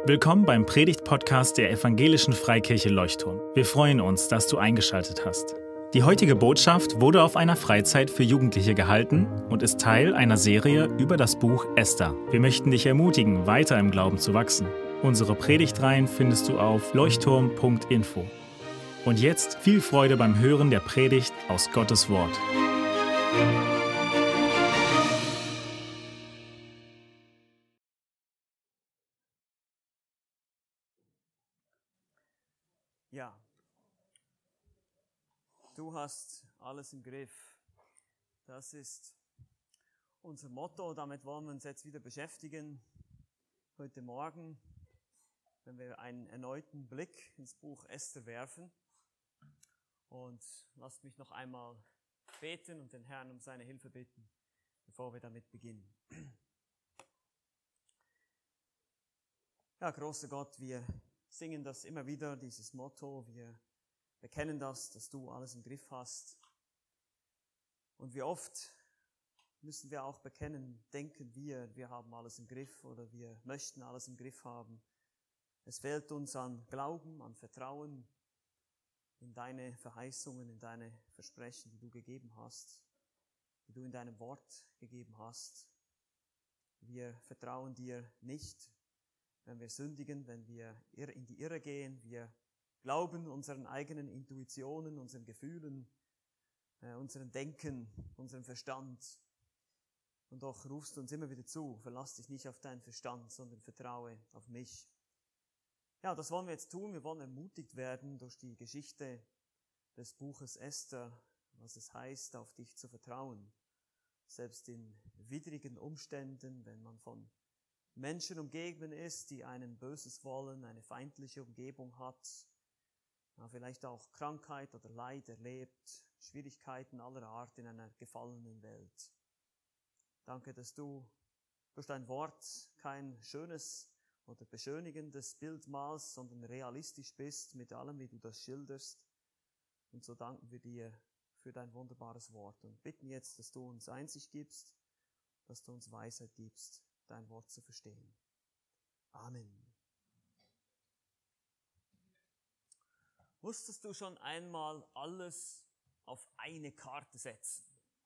Willkommen beim Predigt-Podcast der Evangelischen Freikirche Leuchtturm. Wir freuen uns, dass du eingeschaltet hast. Die heutige Botschaft wurde auf einer Freizeit für Jugendliche gehalten und ist Teil einer Serie über das Buch Esther. Wir möchten dich ermutigen, weiter im Glauben zu wachsen. Unsere Predigtreihen findest du auf leuchtturm.info. Und jetzt viel Freude beim Hören der Predigt aus Gottes Wort. Ja, du hast alles im Griff. Das ist unser Motto, damit wollen wir uns jetzt wieder beschäftigen. Heute Morgen, wenn wir einen erneuten Blick ins Buch Esther werfen. Und lasst mich noch einmal beten und den Herrn um seine Hilfe bitten, bevor wir damit beginnen. Ja, großer Gott, wir singen das immer wieder, dieses Motto. Wir bekennen das, dass du alles im Griff hast. Und wie oft müssen wir auch bekennen, denken wir haben alles im Griff oder wir möchten alles im Griff haben. Es fehlt uns an Glauben, an Vertrauen in deine Verheißungen, in deine Versprechen, die du gegeben hast, die du in deinem Wort gegeben hast. Wir vertrauen dir nicht, wenn wir sündigen, wenn wir in die Irre gehen. Wir glauben unseren eigenen Intuitionen, unseren Gefühlen, unserem Denken, unserem Verstand. Und doch rufst du uns immer wieder zu, verlass dich nicht auf deinen Verstand, sondern vertraue auf mich. Ja, das wollen wir jetzt tun. Wir wollen ermutigt werden durch die Geschichte des Buches Esther, was es heißt, auf dich zu vertrauen. Selbst in widrigen Umständen, wenn man von Menschen umgeben ist, die einem Böses wollen, eine feindliche Umgebung hat, vielleicht auch Krankheit oder Leid erlebt, Schwierigkeiten aller Art in einer gefallenen Welt. Danke, dass du durch dein Wort kein schönes oder beschönigendes Bild malst, sondern realistisch bist mit allem, wie du das schilderst. Und so danken wir dir für dein wunderbares Wort und bitten jetzt, dass du uns Einsicht gibst, dass du uns Weisheit gibst, dein Wort zu verstehen. Amen. Musstest du schon einmal alles auf eine Karte setzen?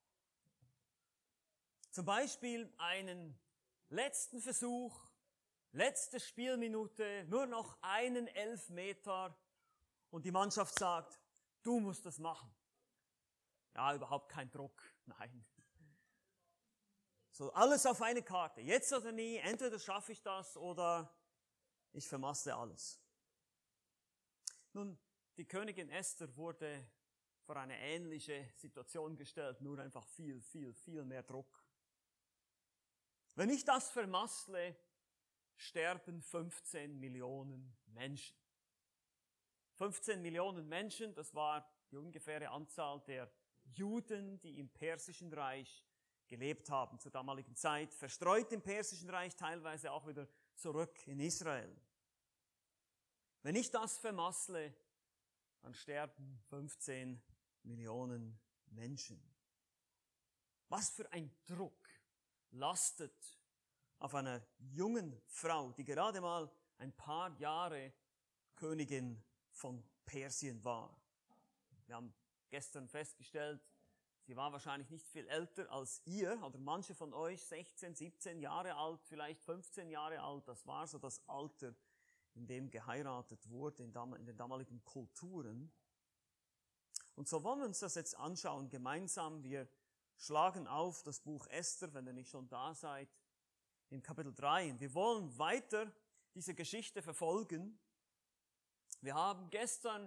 Zum Beispiel einen letzten Versuch, letzte Spielminute, nur noch einen Elfmeter und die Mannschaft sagt, du musst das machen. Ja, überhaupt kein Druck, nein. So, alles auf eine Karte. Jetzt oder nie, entweder schaffe ich das oder ich vermasse alles. Nun, die Königin Esther wurde vor eine ähnliche Situation gestellt, nur einfach viel mehr Druck. Wenn ich das vermassle, sterben 15 Millionen Menschen. 15 Millionen Menschen, das war die ungefähre Anzahl der Juden, die im Persischen Reich gelebt haben zur damaligen Zeit, verstreut im Persischen Reich, teilweise auch wieder zurück in Israel. Wenn ich das vermassle, dann sterben 15 Millionen Menschen. Was für ein Druck lastet auf einer jungen Frau, die gerade mal ein paar Jahre Königin von Persien war. Wir haben gestern festgestellt, sie war wahrscheinlich nicht viel älter als ihr oder manche von euch, 16, 17 Jahre alt, vielleicht 15 Jahre alt. Das war so das Alter, in dem geheiratet wurde in den damaligen Kulturen. Und so wollen wir uns das jetzt anschauen gemeinsam. Wir schlagen auf das Buch Esther, wenn ihr nicht schon da seid, in Kapitel 3. Und wir wollen weiter diese Geschichte verfolgen. Wir haben gestern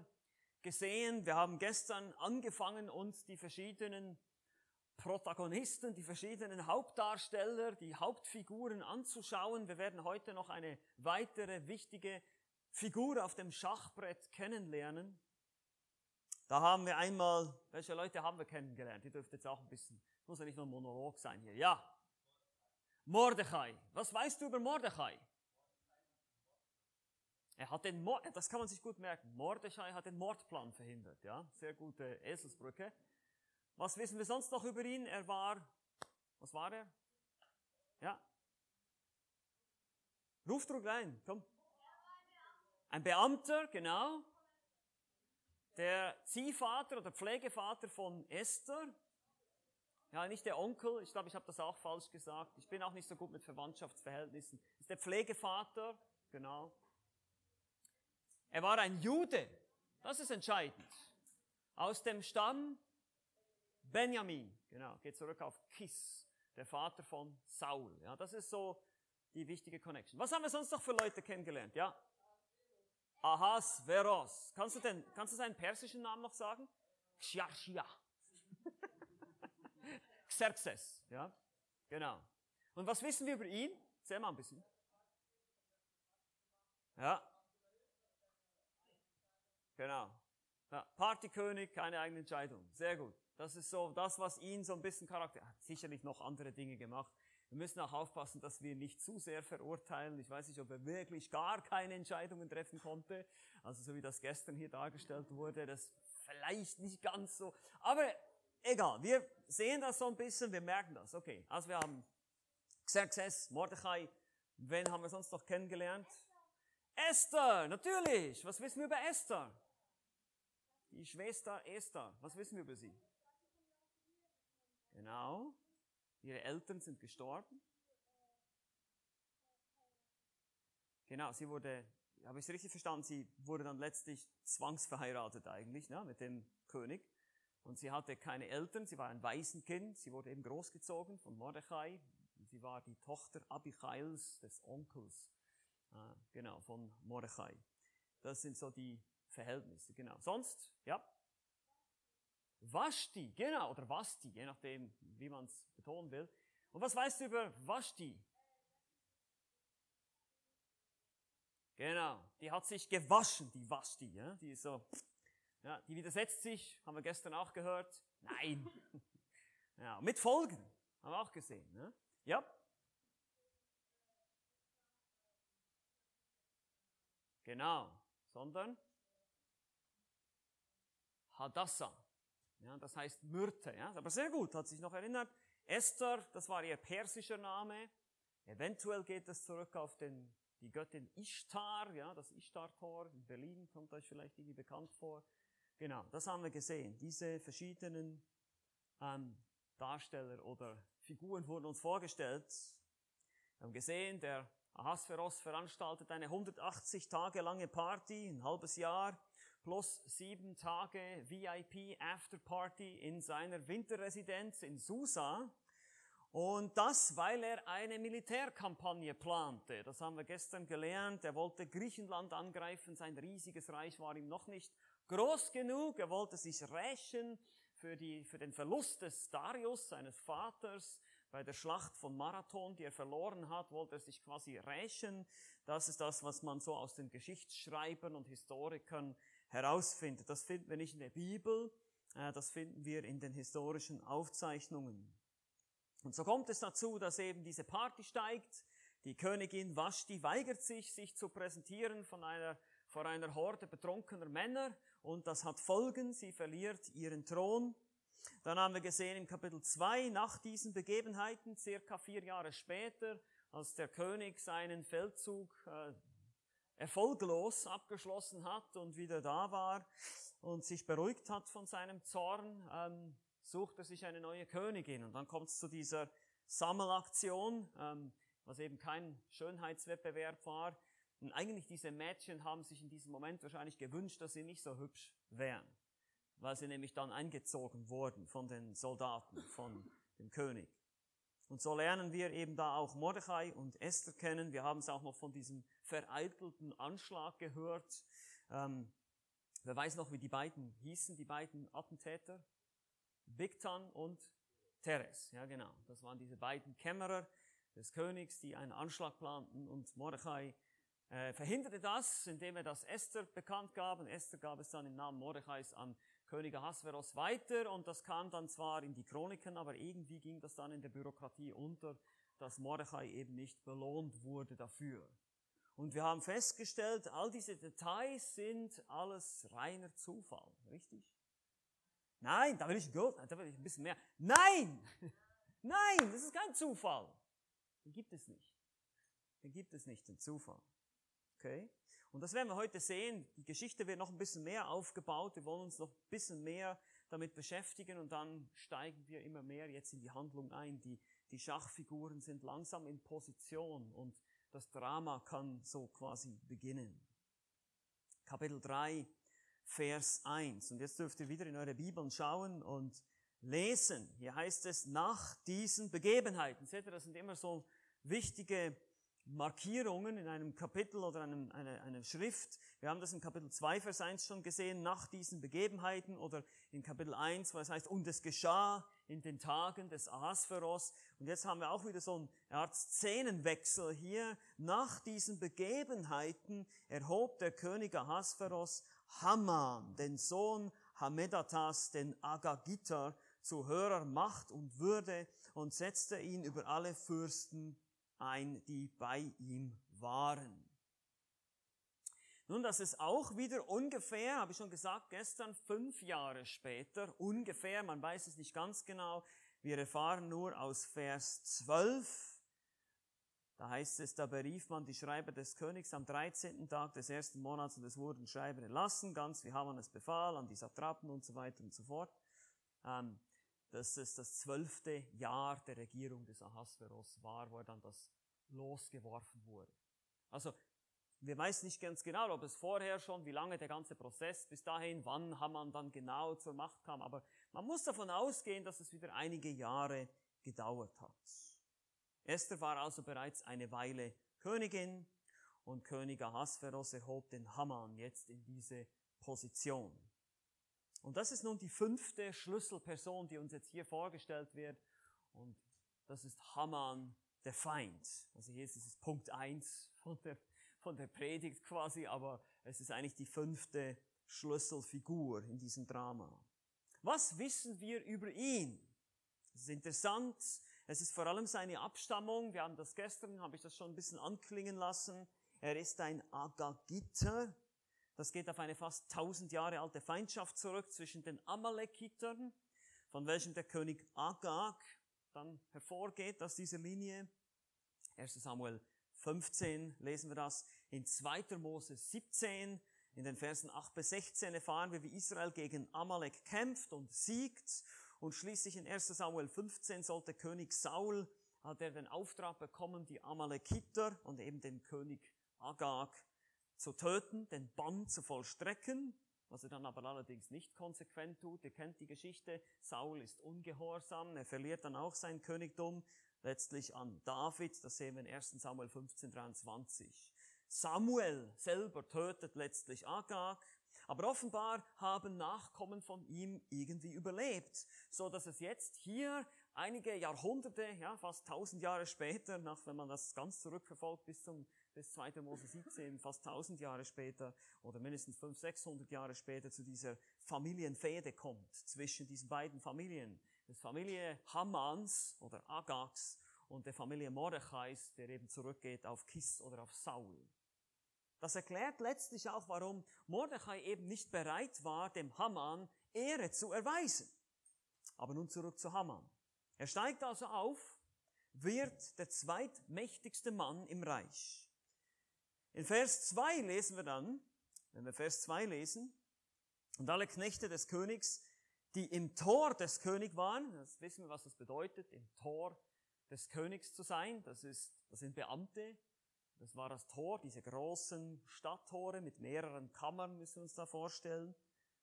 angefangen, uns die verschiedenen Protagonisten, die verschiedenen Hauptdarsteller, die Hauptfiguren anzuschauen. Wir werden heute noch eine weitere wichtige Figur auf dem Schachbrett kennenlernen. Da haben wir einmal, welche Leute haben wir kennengelernt? Ihr dürft jetzt auch ein bisschen, muss ja nicht nur ein Monolog sein hier. Ja, Mordechai. Was weißt du über Mordechai? Das kann man sich gut merken. Mordechai hat den Mordplan verhindert, ja. Sehr gute Eselsbrücke. Was wissen wir sonst noch über ihn? Was war er? Ja. Ruft ruhig rein, komm. Ein Beamter, genau. Der Ziehvater oder Pflegevater von Esther. Ja, nicht der Onkel, ich glaube, ich habe das auch falsch gesagt. Ich bin auch nicht so gut mit Verwandtschaftsverhältnissen. Das ist der Pflegevater, genau. Er war ein Jude, das ist entscheidend. Aus dem Stamm Benjamin, genau, geht zurück auf Kis, der Vater von Saul. Ja, das ist so die wichtige Connection. Was haben wir sonst noch für Leute kennengelernt? Ja? Ahasveros. Kannst du seinen persischen Namen noch sagen? Xiaxia. Xerxes, ja, genau. Und was wissen wir über ihn? Erzähl mal ein bisschen. Ja. Genau. Ja, Partykönig, keine eigene Entscheidung. Sehr gut. Das ist so das, was ihn so ein bisschen charakterisiert. Er hat sicherlich noch andere Dinge gemacht. Wir müssen auch aufpassen, dass wir nicht zu sehr verurteilen. Ich weiß nicht, ob er wirklich gar keine Entscheidungen treffen konnte. Also so wie das gestern hier dargestellt wurde, das vielleicht nicht ganz so. Aber egal, wir sehen das so ein bisschen, wir merken das. Okay, also wir haben Xerxes, Mordechai. Wen haben wir sonst noch kennengelernt? Esther, natürlich. Was wissen wir über Esther? Die Schwester Esther. Was wissen wir über sie? Genau. Ihre Eltern sind gestorben. Genau, sie wurde, habe ich es richtig verstanden, sie wurde dann letztlich zwangsverheiratet eigentlich, ne, mit dem König. Und sie hatte keine Eltern, sie war ein Waisenkind, sie wurde eben großgezogen von Mordechai. Sie war die Tochter Abichails, des Onkels, genau, von Mordechai. Das sind so die Verhältnisse, genau. Sonst, ja. Vashti, genau, oder Vasti, je nachdem, wie man es betonen will. Und was weißt du über Vashti? Genau, die hat sich gewaschen, die Vashti, ja, die ist so, ja, die widersetzt sich, haben wir gestern auch gehört. Nein. Ja, mit Folgen, haben wir auch gesehen, ne? Ja. Genau, sondern Hadassah. Ja, das heißt Myrte, ja, aber sehr gut, hat sich noch erinnert. Esther, das war ihr persischer Name. Eventuell geht es zurück auf die Göttin Ishtar, ja, das Ishtar-Tor in Berlin, kommt euch vielleicht irgendwie bekannt vor. Genau, das haben wir gesehen. Diese verschiedenen Darsteller oder Figuren wurden uns vorgestellt. Wir haben gesehen, der Ahasveros veranstaltet eine 180 Tage lange Party, ein halbes Jahr, plus 7 Tage VIP Afterparty in seiner Winterresidenz in Susa. Und das, weil er eine Militärkampagne plante. Das haben wir gestern gelernt. Er wollte Griechenland angreifen. Sein riesiges Reich war ihm noch nicht groß genug. Er wollte sich rächen für den Verlust des Darius, seines Vaters. Bei der Schlacht von Marathon, die er verloren hat, wollte er sich quasi rächen. Das ist das, was man so aus den Geschichtsschreibern und Historikern herausfindet. Das finden wir nicht in der Bibel, das finden wir in den historischen Aufzeichnungen. Und so kommt es dazu, dass eben diese Party steigt. Die Königin Vashti weigert sich zu präsentieren vor einer Horde betrunkener Männer. Und das hat Folgen, sie verliert ihren Thron. Dann haben wir gesehen im Kapitel 2, nach diesen Begebenheiten, circa 4 Jahre später, als der König seinen Feldzug erfolglos abgeschlossen hat und wieder da war und sich beruhigt hat von seinem Zorn, sucht er sich eine neue Königin. Und dann kommt es zu dieser Sammelaktion, was eben kein Schönheitswettbewerb war. Und eigentlich diese Mädchen haben sich in diesem Moment wahrscheinlich gewünscht, dass sie nicht so hübsch wären, weil sie nämlich dann eingezogen wurden von den Soldaten, von dem König. Und so lernen wir eben da auch Mordechai und Esther kennen. Wir haben es auch noch von diesem vereitelten Anschlag gehört. Wer weiß noch, wie die beiden hießen, die beiden Attentäter? Bigtan und Teres. Ja, genau. Das waren diese beiden Kämmerer des Königs, die einen Anschlag planten. Und Mordechai verhinderte das, indem er das Esther bekannt gab. Und Esther gab es dann im Namen Mordechais an König Ahasveros weiter. Und das kam dann zwar in die Chroniken, aber irgendwie ging das dann in der Bürokratie unter, dass Mordechai eben nicht belohnt wurde dafür. Und wir haben festgestellt, all diese Details sind alles reiner Zufall, richtig? Nein, da will ich ein bisschen mehr. Nein! Nein, das ist kein Zufall. Den gibt es nicht. Den gibt es nicht, den Zufall. Okay? Und das werden wir heute sehen. Die Geschichte wird noch ein bisschen mehr aufgebaut. Wir wollen uns noch ein bisschen mehr damit beschäftigen und dann steigen wir immer mehr jetzt in die Handlung ein. Die Schachfiguren sind langsam in Position und das Drama kann so quasi beginnen. Kapitel 3, Vers 1. Und jetzt dürft ihr wieder in eure Bibeln schauen und lesen. Hier heißt es, nach diesen Begebenheiten. Seht ihr, das sind immer so wichtige Markierungen in einem Kapitel oder einer Schrift. Wir haben das in Kapitel 2, Vers 1 schon gesehen, nach diesen Begebenheiten, oder in Kapitel 1, wo es heißt, und es geschah in den Tagen des Ahasveros. Und jetzt haben wir auch wieder so eine Art Szenenwechsel hier. Nach diesen Begebenheiten erhob der König Ahasveros Haman, den Sohn Hammedatas, den Agagiter, zu höherer Macht und Würde und setzte ihn über alle Fürsten ein, die bei ihm waren. Nun, das ist auch wieder ungefähr, habe ich schon gesagt, gestern 5 Jahre später, ungefähr, man weiß es nicht ganz genau, wir erfahren nur aus Vers 12, da heißt es, da berief man die Schreiber des Königs am 13. Tag des 1. Monats und es wurden Schreiber erlassen, ganz wie Haman es befahl, an die Satrapen und so weiter und so fort. Dass es das 12. Jahr der Regierung des Ahasveros war, wo dann das losgeworfen wurde. Also, wir wissen nicht ganz genau, ob es vorher schon, wie lange der ganze Prozess bis dahin, wann Haman dann genau zur Macht kam, aber man muss davon ausgehen, dass es wieder einige Jahre gedauert hat. Esther war also bereits eine Weile Königin und König Ahasveros erhob den Haman jetzt in diese Position. Und das ist nun die 5. Schlüsselperson, die uns jetzt hier vorgestellt wird. Und das ist Haman, der Feind. Also hier ist es Punkt 1 von der Predigt quasi, aber es ist eigentlich die 5. Schlüsselfigur in diesem Drama. Was wissen wir über ihn? Das ist interessant. Es ist vor allem seine Abstammung. Wir haben das gestern, habe ich das schon ein bisschen anklingen lassen. Er ist ein Agagiter. Das geht auf eine fast 1000 Jahre alte Feindschaft zurück zwischen den Amalekitern, von welchem der König Agag dann hervorgeht aus dieser Linie. 1. Samuel 15 lesen wir das. In 2. Mose 17, in den Versen 8 bis 16 erfahren wir, wie Israel gegen Amalek kämpft und siegt. Und schließlich in 1. Samuel 15 sollte König Saul, hat er den Auftrag bekommen, die Amalekiter und eben den König Agag zu töten, den Bann zu vollstrecken, was er dann aber allerdings nicht konsequent tut. Ihr kennt die Geschichte, Saul ist ungehorsam, er verliert dann auch sein Königtum, letztlich an David, das sehen wir in 1. Samuel 15, 23. Samuel selber tötet letztlich Agag, aber offenbar haben Nachkommen von ihm irgendwie überlebt, so dass es jetzt hier einige Jahrhunderte, ja fast 1000 Jahre später, wenn man das ganz zurückverfolgt bis 2. Mose 17, fast 1000 Jahre später oder mindestens 500, 600 Jahre später zu dieser Familienfehde kommt zwischen diesen beiden Familien. Das Familie Hamans oder Agags und der Familie Mordechais, der eben zurückgeht auf Kis oder auf Saul. Das erklärt letztlich auch, warum Mordechai eben nicht bereit war, dem Haman Ehre zu erweisen. Aber nun zurück zu Haman. Er steigt also auf, wird der zweitmächtigste Mann im Reich. In Vers 2 lesen wir dann, wenn wir Vers 2 lesen, und alle Knechte des Königs, die im Tor des Königs waren, das wissen wir, was das bedeutet, im Tor des Königs zu sein, das sind Beamte, das war das Tor, diese großen Stadttore mit mehreren Kammern, müssen wir uns da vorstellen,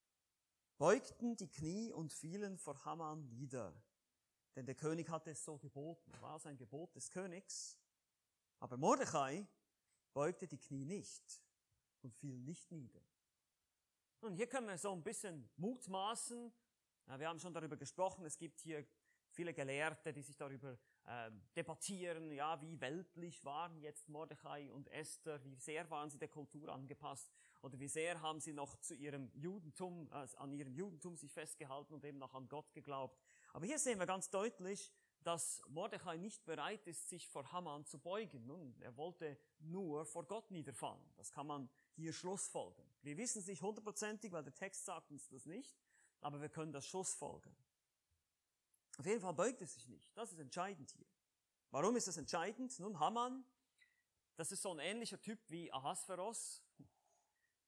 beugten die Knie und fielen vor Haman nieder. Denn der König hatte es so geboten, war es ein Gebot des Königs. Aber Mordechai beugte die Knie nicht und fiel nicht nieder. Und hier können wir so ein bisschen mutmaßen. Ja, wir haben schon darüber gesprochen, es gibt hier viele Gelehrte, die sich darüber debattieren, ja, wie weltlich waren jetzt Mordechai und Esther, wie sehr waren sie der Kultur angepasst oder wie sehr haben sie noch zu ihrem Judentum, an ihrem Judentum sich festgehalten und eben noch an Gott geglaubt. Aber hier sehen wir ganz deutlich, dass Mordechai nicht bereit ist, sich vor Haman zu beugen. Nun, er wollte nur vor Gott niederfallen. Das kann man hier schlussfolgern. Wir wissen es nicht hundertprozentig, weil der Text sagt uns das nicht, aber wir können das schlussfolgern. Auf jeden Fall beugt er sich nicht. Das ist entscheidend hier. Warum ist das entscheidend? Nun, Haman, das ist so ein ähnlicher Typ wie Ahasveros.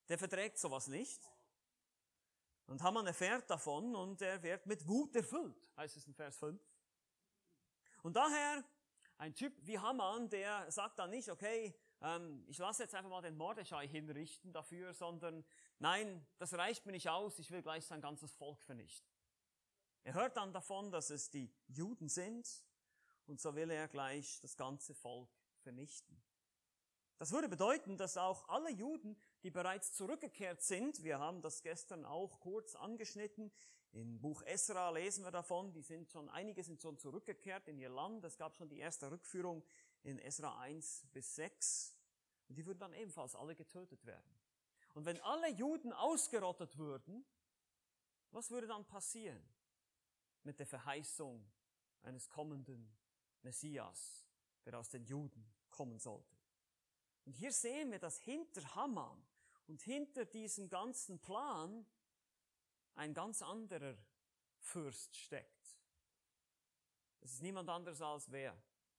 der verträgt sowas nicht. Und Haman erfährt davon und er wird mit Wut erfüllt, heißt es in Vers 5. Und daher, ein Typ wie Haman, der sagt dann nicht, okay, ich lasse jetzt einfach mal den Mordechai hinrichten dafür, sondern nein, das reicht mir nicht aus, ich will gleich sein ganzes Volk vernichten. Er hört dann davon, dass es die Juden sind und so will er gleich das ganze Volk vernichten. Das würde bedeuten, dass auch alle Juden, die bereits zurückgekehrt sind, wir haben das gestern auch kurz angeschnitten, im Buch Esra lesen wir davon, einige sind schon zurückgekehrt in ihr Land, es gab schon die erste Rückführung in Esra 1 bis 6 und die würden dann ebenfalls alle getötet werden. Und wenn alle Juden ausgerottet würden, was würde dann passieren mit der Verheißung eines kommenden Messias, der aus den Juden kommen sollte? Und hier sehen wir, dass hinter Haman und hinter diesem ganzen Plan ein ganz anderer Fürst steckt. Es ist niemand anderes als wer?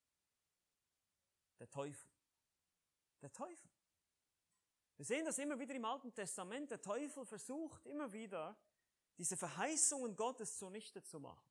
Der Teufel. Der Teufel. Wir sehen das immer wieder im Alten Testament. Der Teufel versucht immer wieder, diese Verheißungen Gottes zunichte zu machen.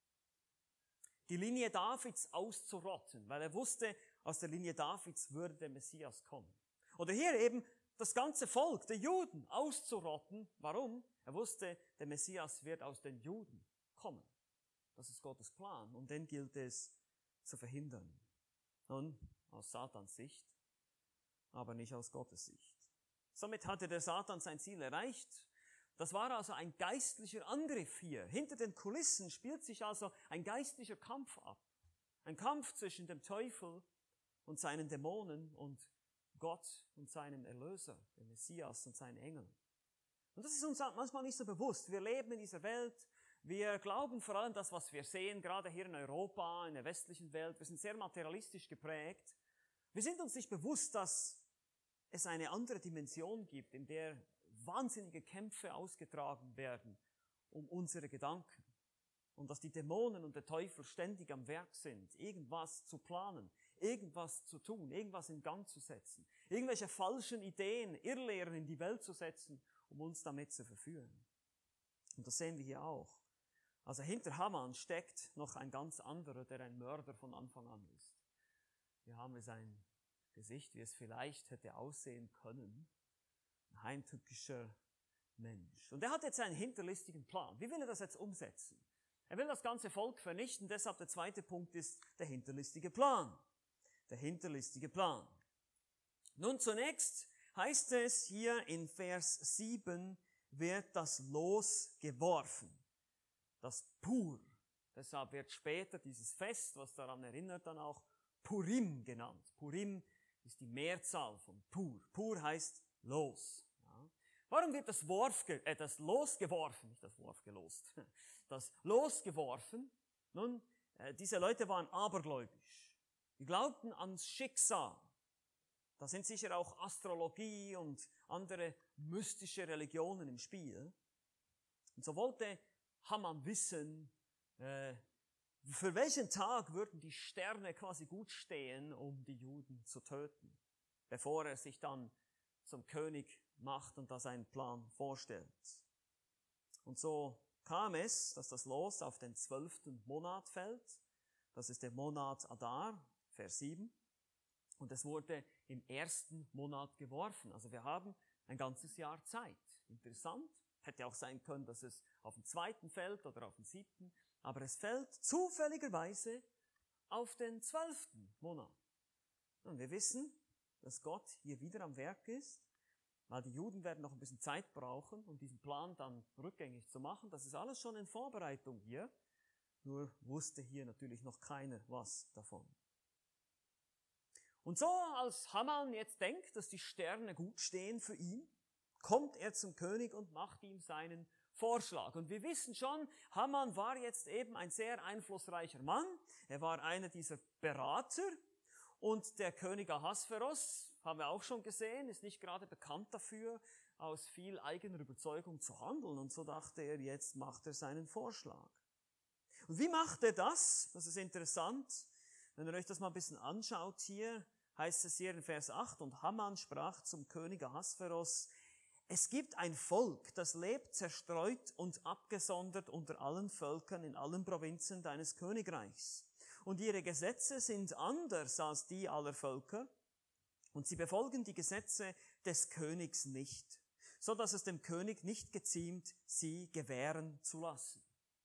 Die Linie Davids auszurotten, weil er wusste, aus der Linie Davids würde der Messias kommen. Oder hier eben das ganze Volk, der Juden, auszurotten. Warum? Er wusste, der Messias wird aus den Juden kommen. Das ist Gottes Plan und den gilt es zu verhindern. Nun, aus Satans Sicht, aber nicht aus Gottes Sicht. Somit hatte der Satan sein Ziel erreicht. Das war also ein geistlicher Angriff hier. Hinter den Kulissen spielt sich also ein geistlicher Kampf ab. Ein Kampf zwischen dem Teufel und seinen Dämonen und Gott und seinem Erlöser, dem Messias und seinen Engeln. Und das ist uns manchmal nicht so bewusst. Wir leben in dieser Welt, wir glauben vor allem das, was wir sehen, gerade hier in Europa, in der westlichen Welt. Wir sind sehr materialistisch geprägt. Wir sind uns nicht bewusst, dass es eine andere Dimension gibt, in der wahnsinnige Kämpfe ausgetragen werden um unsere Gedanken. Und dass die Dämonen und der Teufel ständig am Werk sind, irgendwas zu planen, irgendwas zu tun, irgendwas in Gang zu setzen, irgendwelche falschen Ideen, Irrlehren in die Welt zu setzen, um uns damit zu verführen. Und das sehen wir hier auch. Also hinter Haman steckt noch ein ganz anderer, der ein Mörder von Anfang an ist. Hier haben wir sein Gesicht, wie es vielleicht hätte aussehen können. Ein heimtückischer Mensch. Und er hat jetzt einen hinterlistigen Plan. Wie will er das jetzt umsetzen? Er will das ganze Volk vernichten, deshalb der zweite Punkt ist der hinterlistige Plan. Der hinterlistige Plan. Nun zunächst heißt es hier in Vers 7, wird das Los geworfen. Das Pur. Deshalb wird später dieses Fest, was daran erinnert, dann auch Purim genannt. Purim ist die Mehrzahl von Pur. Pur heißt Los. Ja. Warum wird das Los geworfen? Nicht das Wurf gelost. Das Los geworfen. Nun, diese Leute waren abergläubisch. Die glaubten ans Schicksal. Da sind sicher auch Astrologie und andere mystische Religionen im Spiel. Und so wollte Haman wissen, für welchen Tag würden die Sterne quasi gut stehen, um die Juden zu töten, bevor er sich dann zum König macht und da seinen Plan vorstellt. Und so kam es, dass das Los auf den 12. Monat fällt. Das ist der Monat Adar, Vers 7. Und es wurde im 1. Monat geworfen. Also wir haben ein ganzes Jahr Zeit. Interessant. Hätte auch sein können, dass es auf den 2. fällt oder auf den 7. Aber es fällt zufälligerweise auf den 12. Monat. Und wir wissen, dass Gott hier wieder am Werk ist, weil die Juden werden noch ein bisschen Zeit brauchen, um diesen Plan dann rückgängig zu machen. Das ist alles schon in Vorbereitung hier. Nur wusste hier natürlich noch keiner was davon. Und so, als Haman jetzt denkt, dass die Sterne gut stehen für ihn, kommt er zum König und macht ihm seinen Vorschlag. Und wir wissen schon, Haman war jetzt eben ein sehr einflussreicher Mann. Er war einer dieser Berater. Und der König Ahasveros, haben wir auch schon gesehen, ist nicht gerade bekannt dafür, aus viel eigener Überzeugung zu handeln. Und so dachte er, jetzt macht er seinen Vorschlag. Und wie macht er das? Das ist interessant. Wenn ihr euch das mal ein bisschen anschaut hier, heißt es hier in Vers 8, und Haman sprach zum König Ahasveros, Es gibt ein Volk, das lebt zerstreut und abgesondert unter allen Völkern in allen Provinzen deines Königreichs. Und ihre Gesetze sind anders als die aller Völker, und sie befolgen die Gesetze des Königs nicht, so dass es dem König nicht geziemt, sie gewähren zu lassen.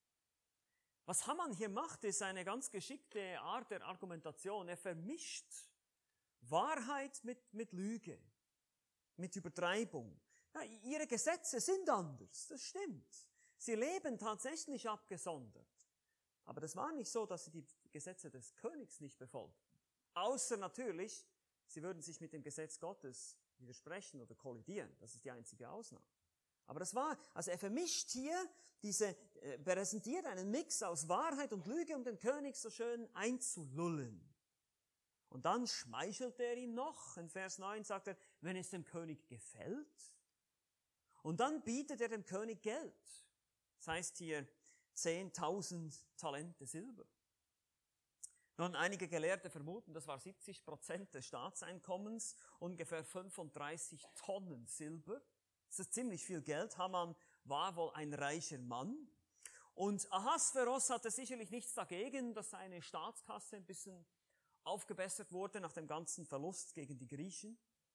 Was Haman hier macht, ist eine ganz geschickte Art der Argumentation. Er vermischt Wahrheit mit Lüge, mit Übertreibung. Ja, ihre Gesetze sind anders, das stimmt. Sie leben tatsächlich abgesondert. Aber das war nicht so, dass sie die Gesetze des Königs nicht befolgten. Außer natürlich, sie würden sich mit dem Gesetz Gottes widersprechen oder kollidieren. Das ist die einzige Ausnahme. Aber das war, also er vermischt hier präsentiert einen Mix aus Wahrheit und Lüge, um den König so schön einzulullen. Und dann schmeichelt er ihm noch. In Vers 9 sagt er, wenn es dem König gefällt. Und dann bietet er dem König Geld. Das heißt hier 10.000 Talente Silber. Nun, einige Gelehrte vermuten, das war 70% des Staatseinkommens, ungefähr 35 Tonnen Silber. Das ist ziemlich viel Geld. Haman war wohl ein reicher Mann. Und Ahasveros hatte sicherlich nichts dagegen, dass seine Staatskasse ein bisschen aufgebessert wurde nach dem ganzen Verlust gegen die Griechen.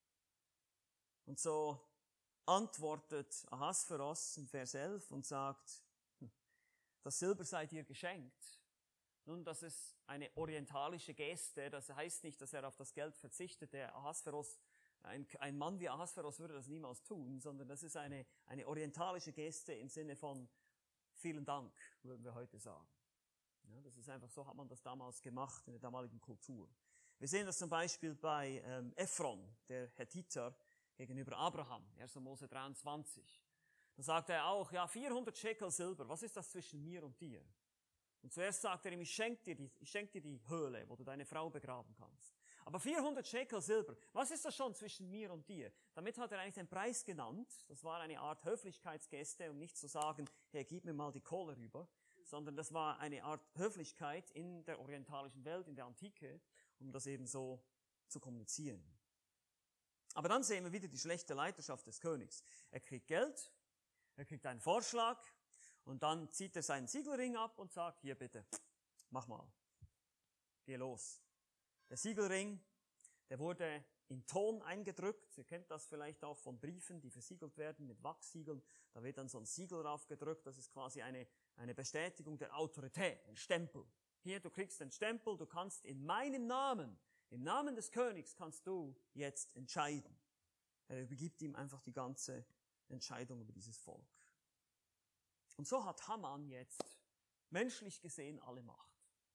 Und so antwortet Ahasveros in Vers 11 und sagt, das Silber sei dir geschenkt. Nun, das ist eine orientalische Geste. Das heißt nicht, dass er auf das Geld verzichtet. Der Ahasveros, ein Mann wie Ahasveros würde das niemals tun, sondern das ist eine orientalische Geste im Sinne von vielen Dank, würden wir heute sagen. Ja, das ist einfach so, hat man das damals gemacht in der damaligen Kultur. Wir sehen das zum Beispiel bei Ephron, der Hethiter, gegenüber Abraham, 1. Mose 23. Da sagt er auch, ja, 400 Shekel Silber, was ist das zwischen mir und dir? Und zuerst sagt er ihm, ich schenk dir die Höhle, wo du deine Frau begraben kannst. Aber 400 Shekel Silber, was ist das schon zwischen mir und dir? Damit hat er eigentlich den Preis genannt. Das war eine Art Höflichkeitsgeste, um nicht zu sagen, hey, gib mir mal die Kohle rüber, sondern das war eine Art Höflichkeit in der orientalischen Welt, in der Antike, um das eben so zu kommunizieren. Aber dann sehen wir wieder die schlechte Leiterschaft des Königs. Er kriegt Geld, er kriegt einen Vorschlag und dann zieht er seinen Siegelring ab und sagt, hier bitte, mach mal, geh los. Der Siegelring, der wurde in Ton eingedrückt. Ihr kennt das vielleicht auch von Briefen, die versiegelt werden mit Wachssiegeln. Da wird dann so ein Siegel draufgedrückt. Das ist quasi eine Bestätigung der Autorität, ein Stempel. Hier, du kriegst den Stempel, du kannst in meinem Namen, im Namen des Königs kannst du jetzt entscheiden. Er übergibt ihm einfach die ganze Entscheidung über dieses Volk. Und so hat Haman jetzt, menschlich gesehen, alle Macht.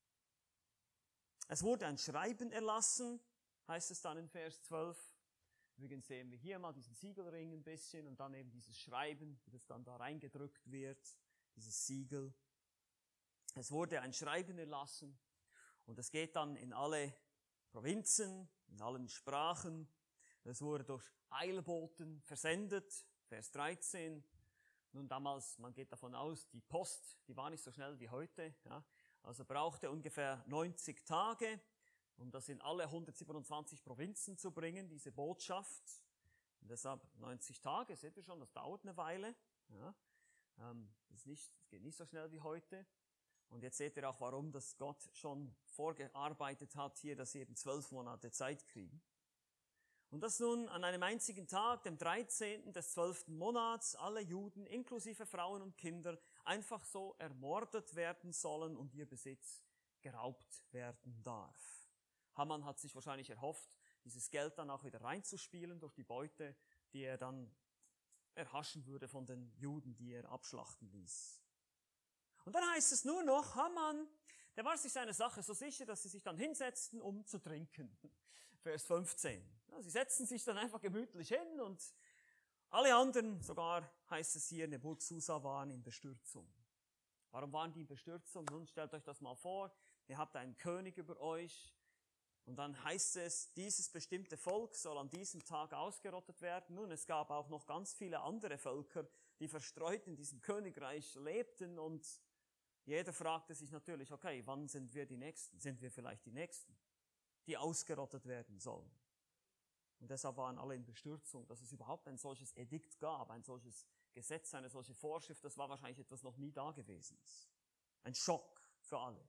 Es wurde ein Schreiben erlassen, heißt es dann in Vers 12. Übrigens sehen wir hier mal diesen Siegelring ein bisschen und dann eben dieses Schreiben, wie das dann da reingedrückt wird, dieses Siegel. Es wurde ein Schreiben erlassen und es geht dann in alle Provinzen, in allen Sprachen. Es wurde durch Eilboten versendet, Vers 13. Nun damals, man geht davon aus, die Post, die war nicht so schnell wie heute, ja. Also brauchte ungefähr 90 Tage, um das in alle 127 Provinzen zu bringen, diese Botschaft. Und deshalb 90 Tage, seht ihr schon, das dauert eine Weile. Ja. Das geht nicht so schnell wie heute. Und jetzt seht ihr auch, warum das Gott schon vorgearbeitet hat hier, dass sie eben 12 Monate Zeit kriegen. Und dass nun an einem einzigen Tag, dem 13. des 12. Monats, alle Juden, inklusive Frauen und Kinder, einfach so ermordet werden sollen und ihr Besitz geraubt werden darf. Haman hat sich wahrscheinlich erhofft, dieses Geld dann auch wieder reinzuspielen durch die Beute, die er dann erhaschen würde von den Juden, die er abschlachten ließ. Und dann heißt es nur noch, Haman, der war sich seiner Sache so sicher, dass sie sich dann hinsetzten, um zu trinken. Vers 15. Ja, sie setzen sich dann einfach gemütlich hin und alle anderen, sogar heißt es hier in der Burg Susa, waren in Bestürzung. Warum waren die in Bestürzung? Nun stellt euch das mal vor, ihr habt einen König über euch und dann heißt es, dieses bestimmte Volk soll an diesem Tag ausgerottet werden. Nun, es gab auch noch ganz viele andere Völker, die verstreut in diesem Königreich lebten und jeder fragte sich natürlich, okay, wann sind wir die Nächsten? Sind wir vielleicht die Nächsten, die ausgerottet werden sollen? Und deshalb waren alle in Bestürzung, dass es überhaupt ein solches Edikt gab, ein solches Gesetz, eine solche Vorschrift. Das war wahrscheinlich etwas noch nie Dagewesenes. Ein Schock für alle.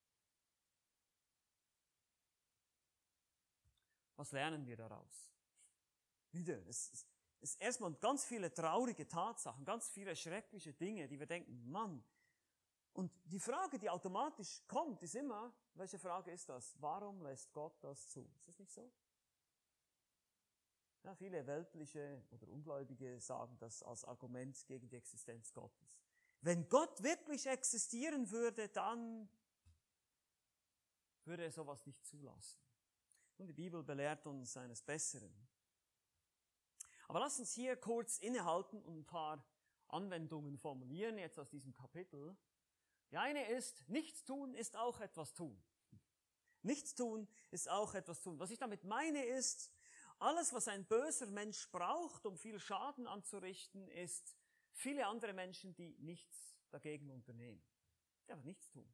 Was lernen wir daraus? Wieder, es ist erstmal ganz viele traurige Tatsachen, ganz viele schreckliche Dinge, die wir denken, Mann. Und die Frage, die automatisch kommt, ist immer, welche Frage ist das? Warum lässt Gott das zu? Ist das nicht so? Ja, viele weltliche oder Ungläubige sagen das als Argument gegen die Existenz Gottes. Wenn Gott wirklich existieren würde, dann würde er sowas nicht zulassen. Und die Bibel belehrt uns eines Besseren. Aber lass uns hier kurz innehalten und ein paar Anwendungen formulieren, jetzt aus diesem Kapitel. Die eine ist, nichts tun ist auch etwas tun. Nichts tun ist auch etwas tun. Was ich damit meine ist, alles, was ein böser Mensch braucht, um viel Schaden anzurichten, ist viele andere Menschen, die nichts dagegen unternehmen. Die einfach nichts tun.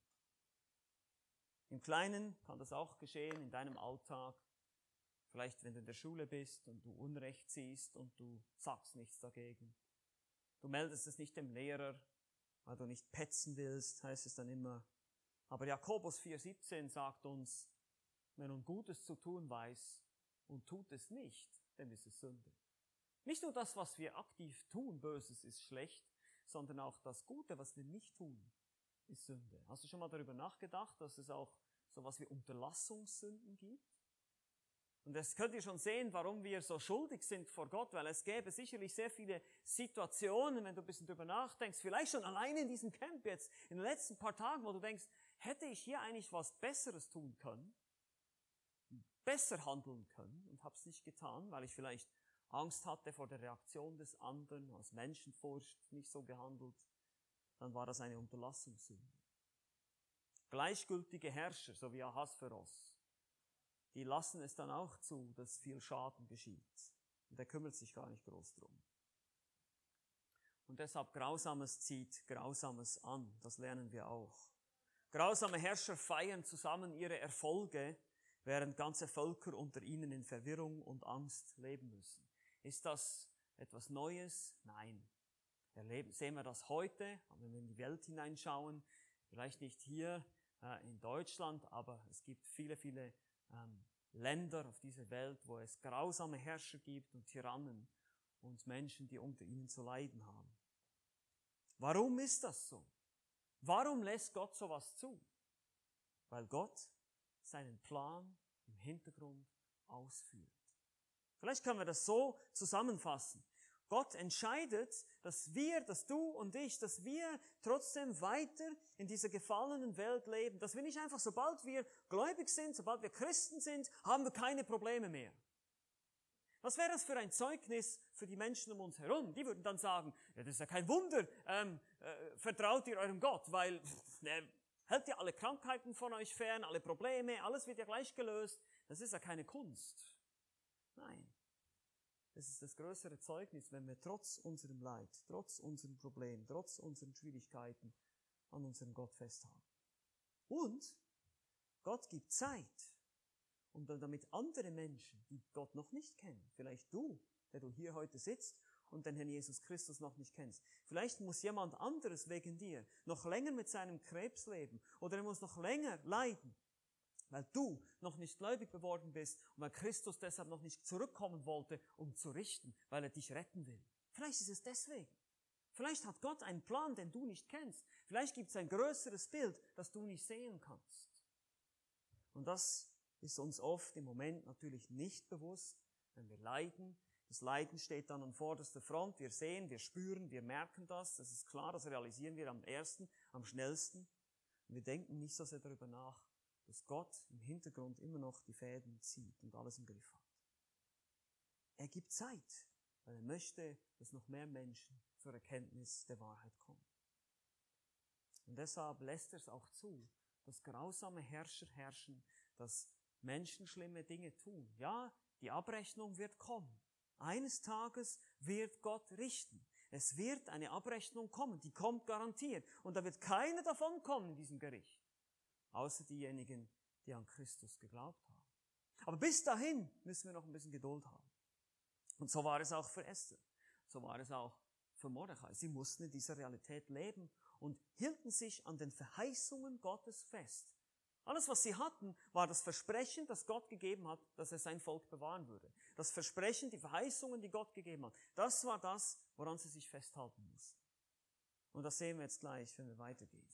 Im Kleinen kann das auch geschehen, in deinem Alltag. Vielleicht, wenn du in der Schule bist und du Unrecht siehst und du sagst nichts dagegen. Du meldest es nicht dem Lehrer, weil du nicht petzen willst, heißt es dann immer. Aber Jakobus 4,17 sagt uns, wer nun Gutes zu tun weiß und tut es nicht, dem ist es Sünde. Nicht nur das, was wir aktiv tun, Böses, ist schlecht, sondern auch das Gute, was wir nicht tun, ist Sünde. Hast du schon mal darüber nachgedacht, dass es auch sowas wie Unterlassungssünden gibt? Und das könnt ihr schon sehen, warum wir so schuldig sind vor Gott, weil es gäbe sicherlich sehr viele Situationen, wenn du ein bisschen darüber nachdenkst, vielleicht schon alleine in diesem Camp jetzt, in den letzten paar Tagen, wo du denkst, hätte ich hier eigentlich was Besseres tun können, besser handeln können und hab's nicht getan, weil ich vielleicht Angst hatte vor der Reaktion des anderen, aus Menschenfurcht nicht so gehandelt, dann war das eine Unterlassungssünde. Gleichgültige Herrscher, so wie Ahasveros, die lassen es dann auch zu, dass viel Schaden geschieht. Und er kümmert sich gar nicht groß drum. Und deshalb Grausames zieht Grausames an. Das lernen wir auch. Grausame Herrscher feiern zusammen ihre Erfolge, während ganze Völker unter ihnen in Verwirrung und Angst leben müssen. Ist das etwas Neues? Nein. Sehen wir das heute, wenn wir in die Welt hineinschauen, vielleicht nicht hier in Deutschland, aber es gibt viele, viele Länder auf dieser Welt, wo es grausame Herrscher gibt und Tyrannen und Menschen, die unter ihnen zu leiden haben. Warum ist das so? Warum lässt Gott sowas zu? Weil Gott seinen Plan im Hintergrund ausführt. Vielleicht können wir das so zusammenfassen. Gott entscheidet, dass du und ich, dass wir trotzdem weiter in dieser gefallenen Welt leben. Dass wir nicht einfach, sobald wir gläubig sind, sobald wir Christen sind, haben wir keine Probleme mehr. Was wäre das für ein Zeugnis für die Menschen um uns herum? Die würden dann sagen, ja, das ist ja kein Wunder, vertraut ihr eurem Gott, weil hält ja alle Krankheiten von euch fern, alle Probleme, alles wird ja gleich gelöst. Das ist ja keine Kunst. Nein. Es ist das größere Zeugnis, wenn wir trotz unserem Leid, trotz unseren Problemen, trotz unseren Schwierigkeiten an unserem Gott festhalten. Und Gott gibt Zeit, um damit andere Menschen, die Gott noch nicht kennen, vielleicht du, der du hier heute sitzt und den Herrn Jesus Christus noch nicht kennst, vielleicht muss jemand anderes wegen dir noch länger mit seinem Krebs leben oder er muss noch länger leiden, weil du noch nicht gläubig geworden bist und weil Christus deshalb noch nicht zurückkommen wollte, um zu richten, weil er dich retten will. Vielleicht ist es deswegen. Vielleicht hat Gott einen Plan, den du nicht kennst. Vielleicht gibt es ein größeres Bild, das du nicht sehen kannst. Und das ist uns oft im Moment natürlich nicht bewusst, wenn wir leiden. Das Leiden steht dann an vorderster Front. Wir sehen, wir spüren, wir merken das. Das ist klar, das realisieren wir am ersten, am schnellsten. Und wir denken nicht so sehr darüber nach, dass Gott im Hintergrund immer noch die Fäden zieht und alles im Griff hat. Er gibt Zeit, weil er möchte, dass noch mehr Menschen zur Erkenntnis der Wahrheit kommen. Und deshalb lässt er es auch zu, dass grausame Herrscher herrschen, dass Menschen schlimme Dinge tun. Ja, die Abrechnung wird kommen. Eines Tages wird Gott richten. Es wird eine Abrechnung kommen, die kommt garantiert. Und da wird keiner davon kommen in diesem Gericht. Außer diejenigen, die an Christus geglaubt haben. Aber bis dahin müssen wir noch ein bisschen Geduld haben. Und so war es auch für Esther. So war es auch für Mordechai. Sie mussten in dieser Realität leben und hielten sich an den Verheißungen Gottes fest. Alles, was sie hatten, war das Versprechen, das Gott gegeben hat, dass er sein Volk bewahren würde. Das Versprechen, die Verheißungen, die Gott gegeben hat. Das war das, woran sie sich festhalten mussten. Und das sehen wir jetzt gleich, wenn wir weitergehen.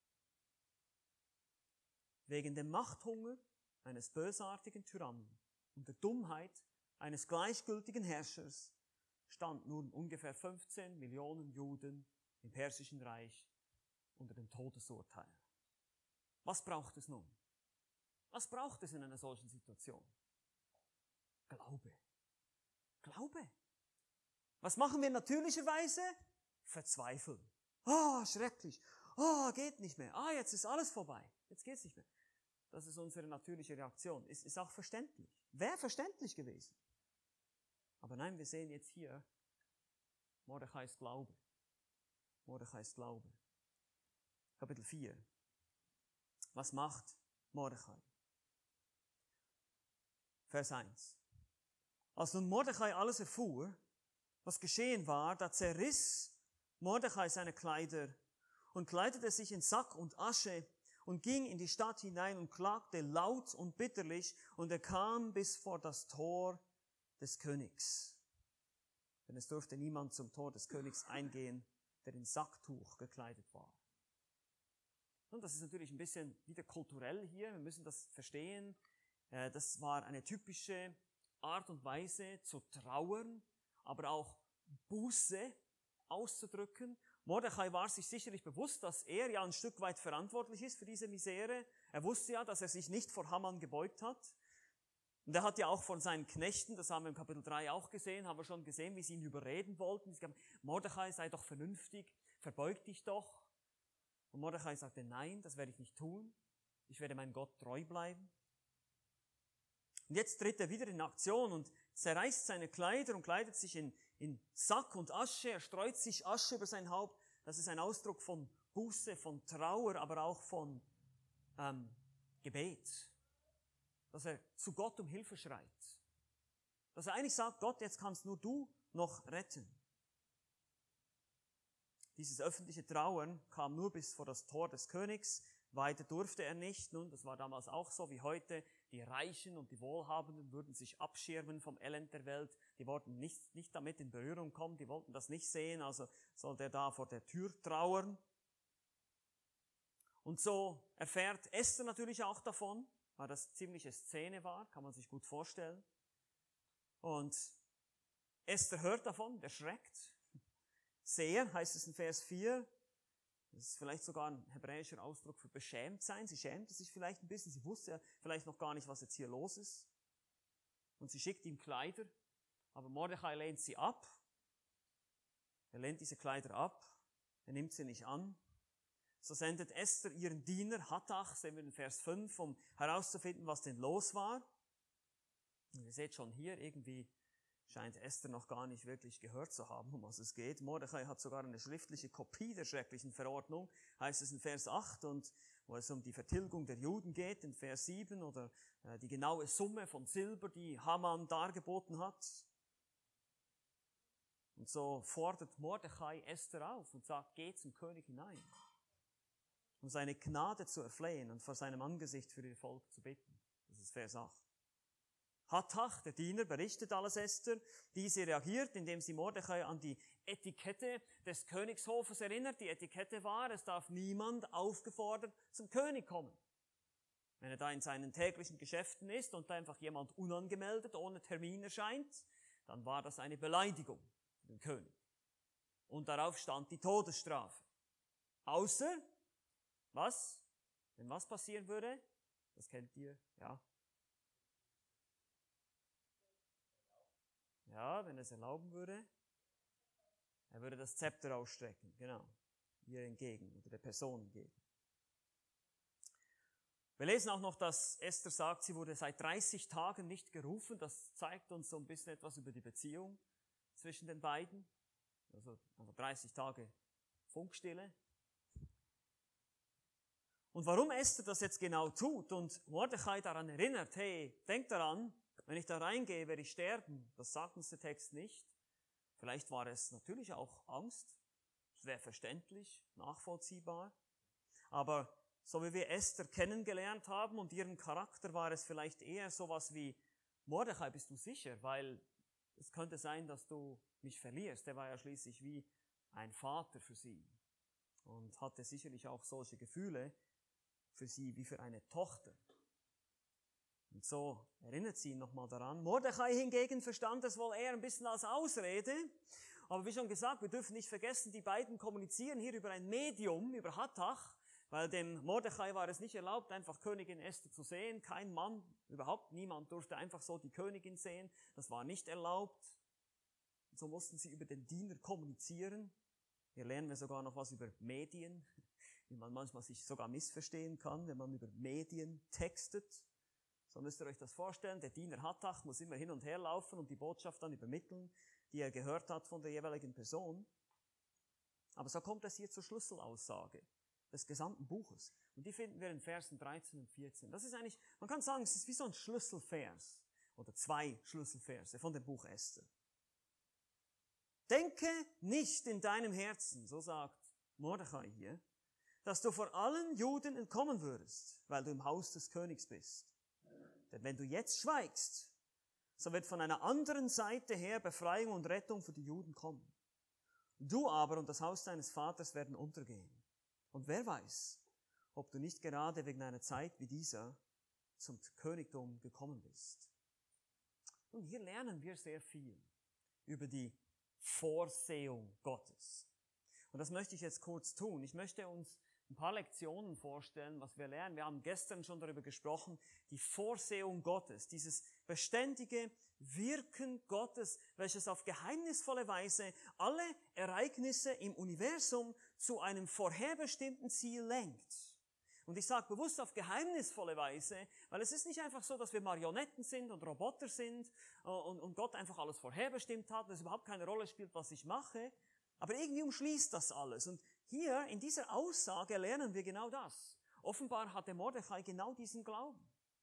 Wegen dem Machthunger eines bösartigen Tyrannen und der Dummheit eines gleichgültigen Herrschers stand nun ungefähr 15 Millionen Juden im Persischen Reich unter dem Todesurteil. Was braucht es nun? Was braucht es in einer solchen Situation? Glaube. Glaube. Was machen wir natürlicherweise? Verzweifeln. Schrecklich. Geht nicht mehr. Jetzt ist alles vorbei. Jetzt geht's nicht mehr. Das ist unsere natürliche Reaktion. Ist auch verständlich. Wäre verständlich gewesen. Aber nein, wir sehen jetzt hier Mordechais Glaube. Mordechais Glaube. Kapitel 4. Was macht Mordechai? Vers 1. Als nun Mordechai alles erfuhr, was geschehen war, da zerriss Mordechai seine Kleider und kleidete sich in Sack und Asche und ging in die Stadt hinein und klagte laut und bitterlich, und er kam bis vor das Tor des Königs. Denn es durfte niemand zum Tor des Königs eingehen, der in Sacktuch gekleidet war. Und das ist natürlich ein bisschen wieder kulturell hier, wir müssen das verstehen. Das war eine typische Art und Weise zu trauern, aber auch Buße auszudrücken. Mordechai war sich sicherlich bewusst, dass er ja ein Stück weit verantwortlich ist für diese Misere. Er wusste ja, dass er sich nicht vor Haman gebeugt hat. Und er hat ja auch von seinen Knechten, das haben wir im Kapitel 3 auch gesehen, haben wir schon gesehen, wie sie ihn überreden wollten. Sie haben, Mordechai, sei doch vernünftig, verbeug dich doch. Und Mordechai sagte, nein, das werde ich nicht tun. Ich werde meinem Gott treu bleiben. Und jetzt tritt er wieder in Aktion und zerreißt seine Kleider und kleidet sich in Sack und Asche. Er streut sich Asche über sein Haupt. Das ist ein Ausdruck von Buße, von Trauer, aber auch von Gebet. Dass er zu Gott um Hilfe schreit. Dass er eigentlich sagt, Gott, jetzt kannst nur du noch retten. Dieses öffentliche Trauern kam nur bis vor das Tor des Königs. Weiter durfte er nicht. Nun, das war damals auch so wie heute. Die Reichen und die Wohlhabenden würden sich abschirmen vom Elend der Welt. Die wollten nicht damit in Berührung kommen. Die wollten das nicht sehen. Also sollte er da vor der Tür trauern. Und so erfährt Esther natürlich auch davon, weil das ziemliche Szene war. Kann man sich gut vorstellen. Und Esther hört davon, erschreckt. Sehr, heißt es in Vers 4. Das ist vielleicht sogar ein hebräischer Ausdruck für beschämt sein. Sie schämte sich vielleicht ein bisschen. Sie wusste ja vielleicht noch gar nicht, was jetzt hier los ist. Und sie schickt ihm Kleider. Aber Mordechai lehnt sie ab. Er lehnt diese Kleider ab. Er nimmt sie nicht an. So sendet Esther ihren Diener Hattach, sehen wir in Vers 5, um herauszufinden, was denn los war. Und ihr seht schon hier, irgendwie scheint Esther noch gar nicht wirklich gehört zu haben, um was es geht. Mordechai hat sogar eine schriftliche Kopie der schrecklichen Verordnung, heißt es in Vers 8, und wo es um die Vertilgung der Juden geht, in Vers 7, oder die genaue Summe von Silber, die Haman dargeboten hat. Und so fordert Mordechai Esther auf und sagt, geh zum König hinein, um seine Gnade zu erflehen und vor seinem Angesicht für ihr Volk zu bitten. Das ist Vers 8. Hattach, der Diener, berichtet alles Esther. Diese reagiert, indem sie Mordechai an die Etikette des Königshofes erinnert. Die Etikette war, es darf niemand aufgefordert zum König kommen. Wenn er da in seinen täglichen Geschäften ist und da einfach jemand unangemeldet, ohne Termin erscheint, dann war das eine Beleidigung für den König. Und darauf stand die Todesstrafe. Außer, was? Wenn was passieren würde? Das kennt ihr, ja. Ja, wenn er es erlauben würde, er würde das Zepter ausstrecken, genau, ihr entgegen, oder der Person entgegen. Wir lesen auch noch, dass Esther sagt, sie wurde seit 30 Tagen nicht gerufen. Das zeigt uns so ein bisschen etwas über die Beziehung zwischen den beiden. Also 30 Tage Funkstille. Und warum Esther das jetzt genau tut und Mordechai daran erinnert, hey, denk daran, Wenn ich da reingehe, werde ich sterben. Das sagt uns der Text nicht. Vielleicht war es natürlich auch Angst. Das wäre verständlich, nachvollziehbar. Aber so wie wir Esther kennengelernt haben und ihren Charakter, war es vielleicht eher sowas wie, Mordechai, bist du sicher? Weil es könnte sein, dass du mich verlierst. Der war ja schließlich wie ein Vater für sie und hatte sicherlich auch solche Gefühle für sie wie für eine Tochter. Und so erinnert sie ihn nochmal daran. Mordechai hingegen verstand es wohl eher ein bisschen als Ausrede. Aber wie schon gesagt, wir dürfen nicht vergessen, die beiden kommunizieren hier über ein Medium, über Hattach, weil dem Mordechai war es nicht erlaubt, einfach Königin Esther zu sehen. Kein Mann, überhaupt niemand durfte einfach so die Königin sehen. Das war nicht erlaubt. Und so mussten sie über den Diener kommunizieren. Hier lernen wir sogar noch was über Medien, wie man manchmal sich sogar missverstehen kann, wenn man über Medien textet. So müsst ihr euch das vorstellen. Der Diener Hattach muss immer hin und her laufen und die Botschaft dann übermitteln, die er gehört hat von der jeweiligen Person. Aber so kommt es hier zur Schlüsselaussage des gesamten Buches. Und die finden wir in Versen 13 und 14. Das ist eigentlich, man kann sagen, es ist wie so ein Schlüsselvers oder 2 Schlüsselverse von dem Buch Esther. Denke nicht in deinem Herzen, so sagt Mordechai hier, dass du vor allen Juden entkommen würdest, weil du im Haus des Königs bist. Denn wenn du jetzt schweigst, so wird von einer anderen Seite her Befreiung und Rettung für die Juden kommen. Du aber und das Haus deines Vaters werden untergehen. Und wer weiß, ob du nicht gerade wegen einer Zeit wie dieser zum Königtum gekommen bist. Und hier lernen wir sehr viel über die Vorsehung Gottes. Und das möchte ich jetzt kurz tun. Ich möchte uns ein paar Lektionen vorstellen, was wir lernen. Wir haben gestern schon darüber gesprochen, die Vorsehung Gottes, dieses beständige Wirken Gottes, welches auf geheimnisvolle Weise alle Ereignisse im Universum zu einem vorherbestimmten Ziel lenkt. Und ich sage bewusst auf geheimnisvolle Weise, weil es ist nicht einfach so, dass wir Marionetten sind und Roboter sind und Gott einfach alles vorherbestimmt hat, dass es überhaupt keine Rolle spielt, was ich mache. Aber irgendwie umschließt das alles. Und hier in dieser Aussage lernen wir genau das. Offenbar hatte Mordechai genau diesen Glauben.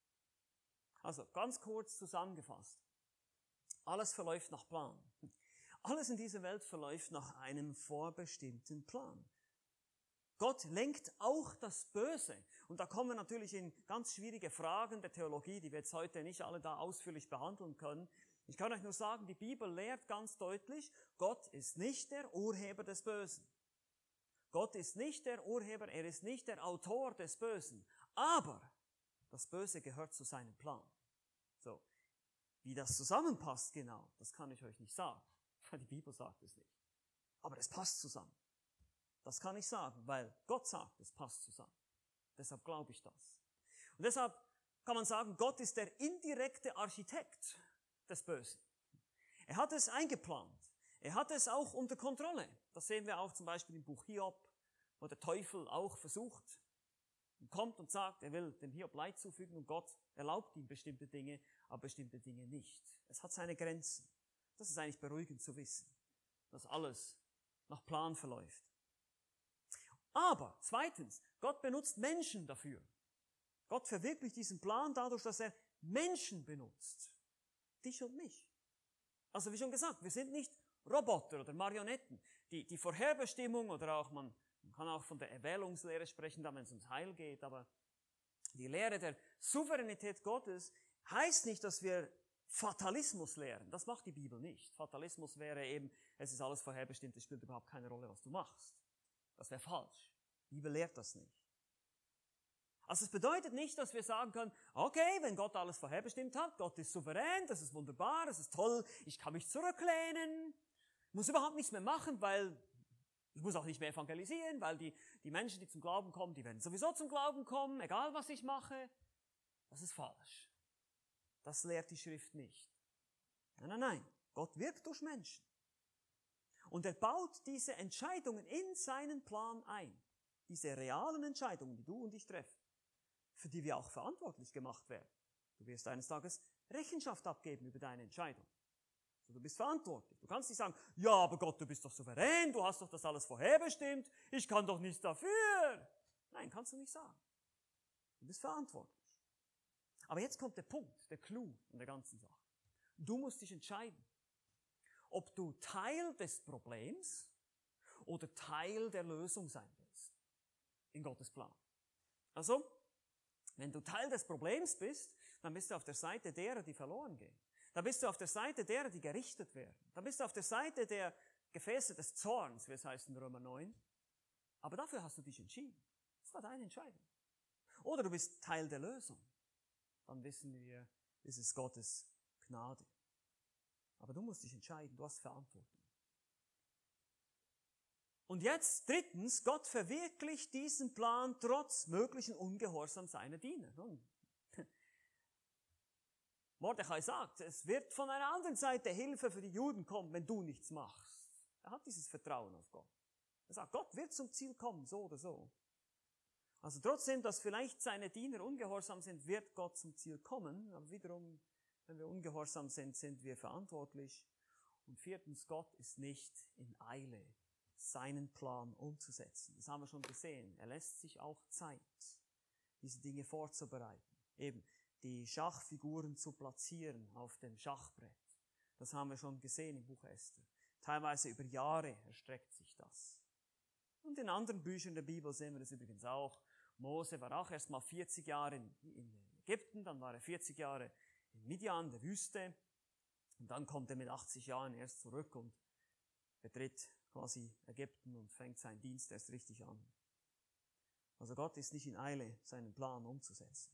Also ganz kurz zusammengefasst. Alles verläuft nach Plan. Alles in dieser Welt verläuft nach einem vorbestimmten Plan. Gott lenkt auch das Böse. Und da kommen wir natürlich in ganz schwierige Fragen der Theologie, die wir jetzt heute nicht alle da ausführlich behandeln können. Ich kann euch nur sagen, die Bibel lehrt ganz deutlich, Gott ist nicht der Urheber des Bösen. Gott ist nicht der Urheber, er ist nicht der Autor des Bösen. Aber das Böse gehört zu seinem Plan. So, wie das zusammenpasst genau, das kann ich euch nicht sagen. Die Bibel sagt es nicht. Aber es passt zusammen. Das kann ich sagen, weil Gott sagt, es passt zusammen. Deshalb glaube ich das. Und deshalb kann man sagen, Gott ist der indirekte Architekt des Bösen. Er hat es eingeplant. Er hat es auch unter Kontrolle. Das sehen wir auch zum Beispiel im Buch Hiob, wo der Teufel auch versucht und kommt und sagt, er will dem Hiob Leid zufügen und Gott erlaubt ihm bestimmte Dinge, aber bestimmte Dinge nicht. Es hat seine Grenzen. Das ist eigentlich beruhigend zu wissen, dass alles nach Plan verläuft. Aber zweitens, Gott benutzt Menschen dafür. Gott verwirklicht diesen Plan dadurch, dass er Menschen benutzt. Dich und mich. Also wie schon gesagt, wir sind nicht Roboter oder Marionetten. Die Vorherbestimmung oder auch, man kann auch von der Erwählungslehre sprechen, da wenn es ums Heil geht, aber die Lehre der Souveränität Gottes heißt nicht, dass wir Fatalismus lehren. Das macht die Bibel nicht. Fatalismus wäre eben, es ist alles vorherbestimmt, es spielt überhaupt keine Rolle, was du machst. Das wäre falsch. Die Bibel lehrt das nicht. Also es bedeutet nicht, dass wir sagen können, okay, wenn Gott alles vorherbestimmt hat, Gott ist souverän, das ist wunderbar, das ist toll, ich kann mich zurücklehnen, muss überhaupt nichts mehr machen, weil ich muss auch nicht mehr evangelisieren, weil die Menschen, die zum Glauben kommen, die werden sowieso zum Glauben kommen, egal was ich mache. Das ist falsch. Das lehrt die Schrift nicht. Nein, nein, nein. Gott wirkt durch Menschen. Und er baut diese Entscheidungen in seinen Plan ein. Diese realen Entscheidungen, die du und ich treffen, für die wir auch verantwortlich gemacht werden. Du wirst eines Tages Rechenschaft abgeben über deine Entscheidung. So, du bist verantwortlich. Du kannst nicht sagen, ja, aber Gott, du bist doch souverän, du hast doch das alles vorherbestimmt, ich kann doch nichts dafür. Nein, kannst du nicht sagen. Du bist verantwortlich. Aber jetzt kommt der Punkt, der Clou an der ganzen Sache. Du musst dich entscheiden, ob du Teil des Problems oder Teil der Lösung sein willst. In Gottes Plan. Also, wenn du Teil des Problems bist, dann bist du auf der Seite derer, die verloren gehen. Dann bist du auf der Seite derer, die gerichtet werden. Dann bist du auf der Seite der Gefäße des Zorns, wie es heißt in Römer 9. Aber dafür hast du dich entschieden. Das war deine Entscheidung. Oder du bist Teil der Lösung. Dann wissen wir, es ist Gottes Gnade. Aber du musst dich entscheiden, du hast Verantwortung. Und jetzt, drittens, Gott verwirklicht diesen Plan trotz möglichen Ungehorsams seiner Diener. Nun, Mordechai sagt, es wird von einer anderen Seite Hilfe für die Juden kommen, wenn du nichts machst. Er hat dieses Vertrauen auf Gott. Er sagt, Gott wird zum Ziel kommen, so oder so. Also trotzdem, dass vielleicht seine Diener ungehorsam sind, wird Gott zum Ziel kommen. Aber wiederum, wenn wir ungehorsam sind, sind wir verantwortlich. Und viertens, Gott ist nicht in Eile, seinen Plan umzusetzen. Das haben wir schon gesehen. Er lässt sich auch Zeit, diese Dinge vorzubereiten. Eben die Schachfiguren zu platzieren auf dem Schachbrett. Das haben wir schon gesehen im Buch Esther. Teilweise über Jahre erstreckt sich das. Und in anderen Büchern der Bibel sehen wir das übrigens auch. Mose war auch erst mal 40 Jahre in Ägypten, dann war er 40 Jahre in Midian, der Wüste. Und dann kommt er mit 80 Jahren erst zurück und betritt quasi Ägypten und fängt seinen Dienst erst richtig an. Also Gott ist nicht in Eile, seinen Plan umzusetzen.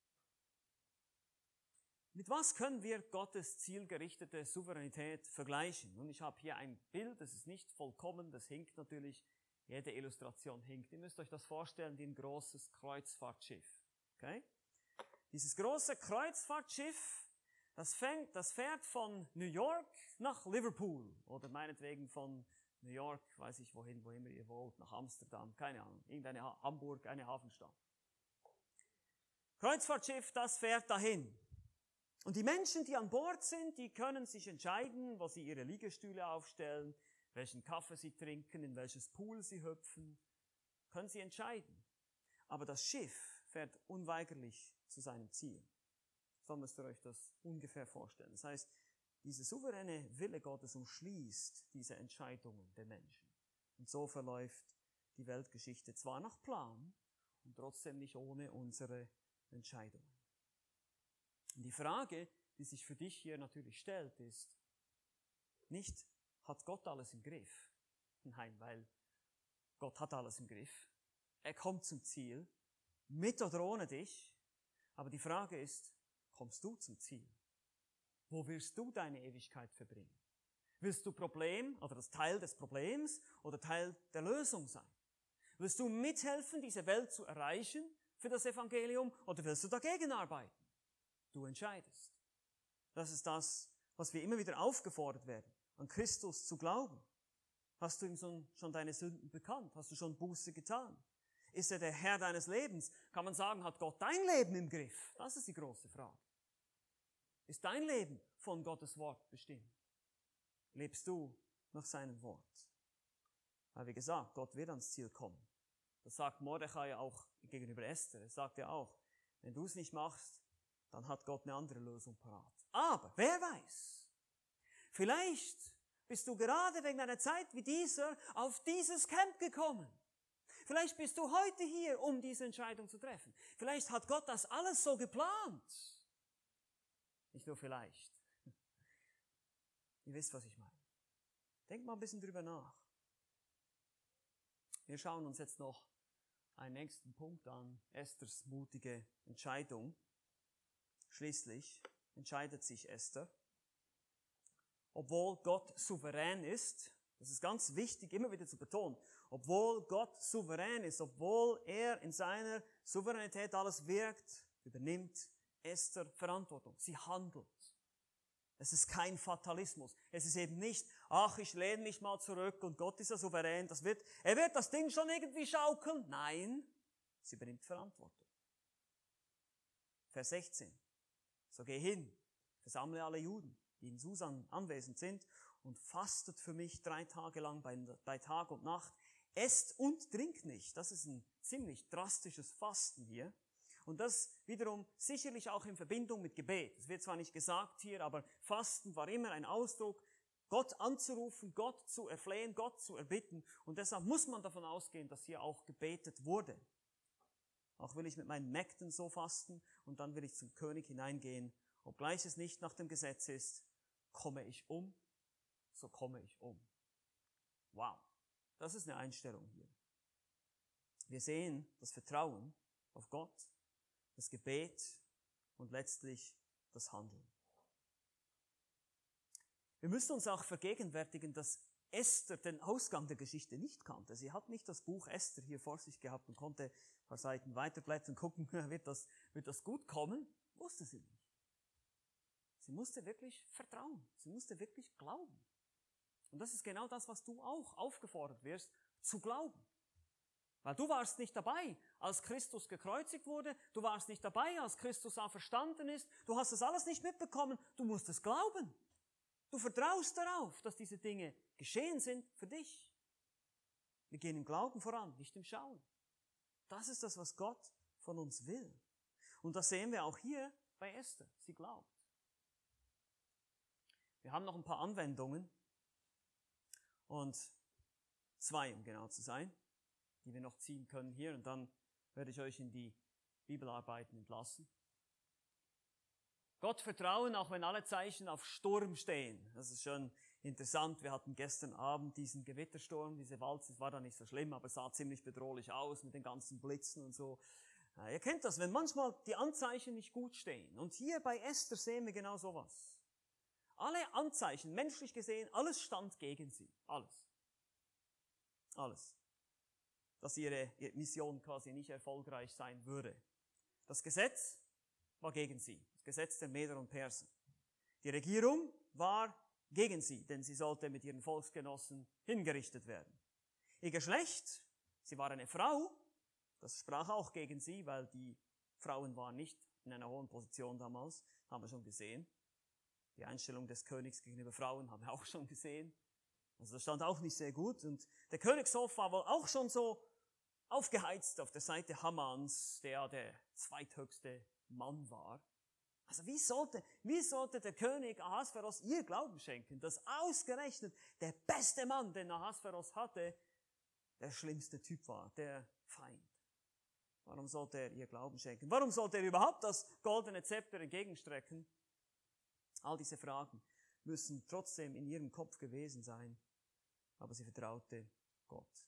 Mit was können wir Gottes zielgerichtete Souveränität vergleichen? Nun, ich habe hier ein Bild, das ist nicht vollkommen, das hinkt natürlich, jede Illustration hinkt. Ihr müsst euch das vorstellen wie ein großes Kreuzfahrtschiff. Okay? Dieses große Kreuzfahrtschiff, das fährt von New York nach Liverpool oder meinetwegen von New York, weiß ich wohin, wo immer ihr wollt, nach Amsterdam, keine Ahnung, irgendeine Hamburg, eine Hafenstadt. Kreuzfahrtschiff, das fährt dahin. Und die Menschen, die an Bord sind, die können sich entscheiden, wo sie ihre Liegestühle aufstellen, welchen Kaffee sie trinken, in welches Pool sie hüpfen, können sie entscheiden. Aber das Schiff fährt unweigerlich zu seinem Ziel. So müsst ihr euch das ungefähr vorstellen. Das heißt, diese souveräne Wille Gottes umschließt diese Entscheidungen der Menschen. Und so verläuft die Weltgeschichte zwar nach Plan und trotzdem nicht ohne unsere Entscheidungen. Und die Frage, die sich für dich hier natürlich stellt, ist nicht, hat Gott alles im Griff? Nein, weil Gott hat alles im Griff. Er kommt zum Ziel, mit oder ohne dich. Aber die Frage ist, kommst du zum Ziel? Wo wirst du deine Ewigkeit verbringen? Willst du Problem oder das Teil des Problems oder Teil der Lösung sein? Willst du mithelfen, diese Welt zu erreichen für das Evangelium oder willst du dagegen arbeiten? Du entscheidest. Das ist das, was wir immer wieder aufgefordert werden, an Christus zu glauben. Hast du ihm schon deine Sünden bekannt? Hast du schon Buße getan? Ist er der Herr deines Lebens? Kann man sagen, hat Gott dein Leben im Griff? Das ist die große Frage. Ist dein Leben von Gottes Wort bestimmt? Lebst du nach seinem Wort? Weil wie gesagt, Gott wird ans Ziel kommen. Das sagt Mordechai auch gegenüber Esther. Er sagt ja auch, wenn du es nicht machst, dann hat Gott eine andere Lösung parat. Aber, wer weiß, vielleicht bist du gerade wegen einer Zeit wie dieser auf dieses Camp gekommen. Vielleicht bist du heute hier, um diese Entscheidung zu treffen. Vielleicht hat Gott das alles so geplant. Nicht nur vielleicht. Ihr wisst, was ich meine. Denkt mal ein bisschen drüber nach. Wir schauen uns jetzt noch einen nächsten Punkt an. Esthers mutige Entscheidung. Schließlich entscheidet sich Esther. Obwohl Gott souverän ist, das ist ganz wichtig, immer wieder zu betonen, obwohl Gott souverän ist, obwohl er in seiner Souveränität alles wirkt, übernimmt Esther Verantwortung. Sie handelt. Es ist kein Fatalismus. Es ist eben nicht, ach, ich lehne mich mal zurück und Gott ist ja souverän. Er wird das Ding schon irgendwie schaukeln. Nein, sie übernimmt Verantwortung. Vers 16. So geh hin, versammle alle Juden, die in Susan anwesend sind, und fastet für mich 3 Tage lang bei Tag und Nacht. Esst und trinkt nicht. Das ist ein ziemlich drastisches Fasten hier. Und das wiederum sicherlich auch in Verbindung mit Gebet. Es wird zwar nicht gesagt hier, aber Fasten war immer ein Ausdruck, Gott anzurufen, Gott zu erflehen, Gott zu erbitten. Und deshalb muss man davon ausgehen, dass hier auch gebetet wurde. Auch will ich mit meinen Mägden so fasten und dann will ich zum König hineingehen. Obgleich es nicht nach dem Gesetz ist, komme ich um, so komme ich um. Wow, das ist eine Einstellung hier. Wir sehen das Vertrauen auf Gott, das Gebet und letztlich das Handeln. Wir müssen uns auch vergegenwärtigen, dass Esther den Ausgang der Geschichte nicht kannte. Sie hat nicht das Buch Esther hier vor sich gehabt und konnte ein paar Seiten weiterblättern, gucken, wird das gut kommen? Wusste sie nicht. Sie musste wirklich vertrauen. Sie musste wirklich glauben. Und das ist genau das, was du auch aufgefordert wirst, zu glauben. Weil du warst nicht dabei, als Christus gekreuzigt wurde. Du warst nicht dabei, als Christus auferstanden ist. Du hast das alles nicht mitbekommen. Du musst es glauben. Du vertraust darauf, dass diese Dinge geschehen sind für dich. Wir gehen im Glauben voran, nicht im Schauen. Das ist das, was Gott von uns will. Und das sehen wir auch hier bei Esther. Sie glaubt. Wir haben noch ein paar Anwendungen. Und 2, um genau zu sein, die wir noch ziehen können hier. Und dann werde ich euch in die Bibelarbeiten entlassen. Gott vertrauen, auch wenn alle Zeichen auf Sturm stehen. Das ist schon interessant. Wir hatten gestern Abend diesen Gewittersturm, diese Walze. Es war da nicht so schlimm, aber es sah ziemlich bedrohlich aus mit den ganzen Blitzen und so. Ihr kennt das, wenn manchmal die Anzeichen nicht gut stehen. Und hier bei Esther sehen wir genau sowas. Alle Anzeichen, menschlich gesehen, alles stand gegen sie. Alles. Alles. Dass ihre Mission quasi nicht erfolgreich sein würde. Das Gesetz war gegen sie. Das Gesetz der Meder und Perser. Die Regierung war gegen sie, denn sie sollte mit ihren Volksgenossen hingerichtet werden. Ihr Geschlecht, sie war eine Frau, das sprach auch gegen sie, weil die Frauen waren nicht in einer hohen Position damals, haben wir schon gesehen. Die Einstellung des Königs gegenüber Frauen haben wir auch schon gesehen. Also das stand auch nicht sehr gut. Und der Königshof war wohl auch schon so aufgeheizt auf der Seite Hamans, der zweithöchste Mann war. Also wie sollte der König Ahasveros ihr Glauben schenken, dass ausgerechnet der beste Mann, den Ahasveros hatte, der schlimmste Typ war, der Feind? Warum sollte er ihr Glauben schenken? Warum sollte er überhaupt das goldene Zepter entgegenstrecken? All diese Fragen müssen trotzdem in ihrem Kopf gewesen sein, aber sie vertraute Gott.